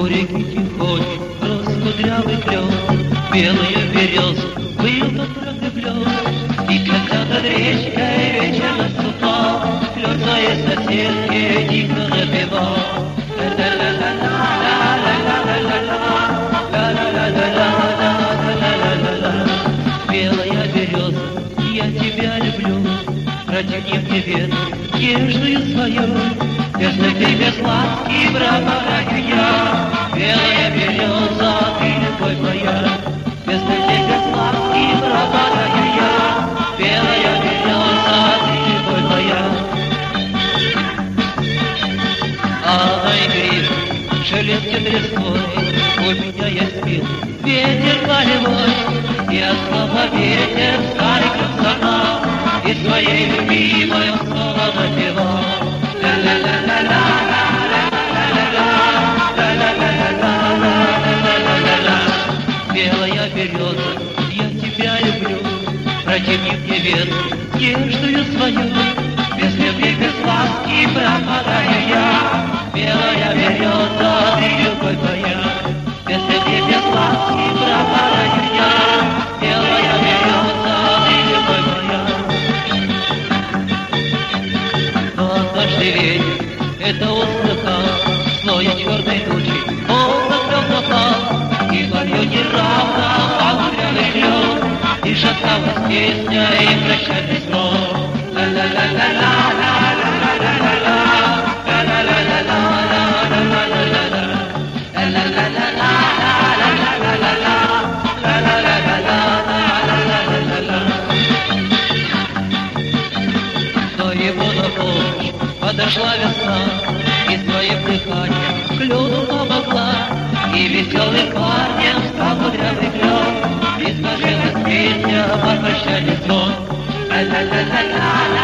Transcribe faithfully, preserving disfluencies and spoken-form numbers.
реки тихонь рос кудрявый клен, белая береза был тот продыблен. И когда над речкой вечер наступал, клен своей соседке дико напевал. Белая береза, я тебя люблю, протяни мне ветвь нежную свою, без любви, без ласки пропадаю я. Белая береза, ты любовь моя, без любви, без ласки пропадаю я. Белая береза, ты любовь моя. А на игре шелестит листвой, у меня есть мил, ветер полевой. Я снова ветер старый красота, и своей любимой он снова напевал. Белая береза, я тебя люблю, протяни мне ветвь нежную свою, без любви, без ласки пропадаю я. Белая береза, ты любовь моя, без любви, без ласки пропадаю я. Белая береза, ты любовь моя. Но однажды ветер, это он слыхал, слоя черной тучи, он на напал, и мое неравно огурелый клен, и шаталась песня, и прощальный сон. Но ему на помощь подошла весна, и своим дыханием клену помогла, и веселым парнем стал кудрявый клен, и сложилась песня под прощальный сон.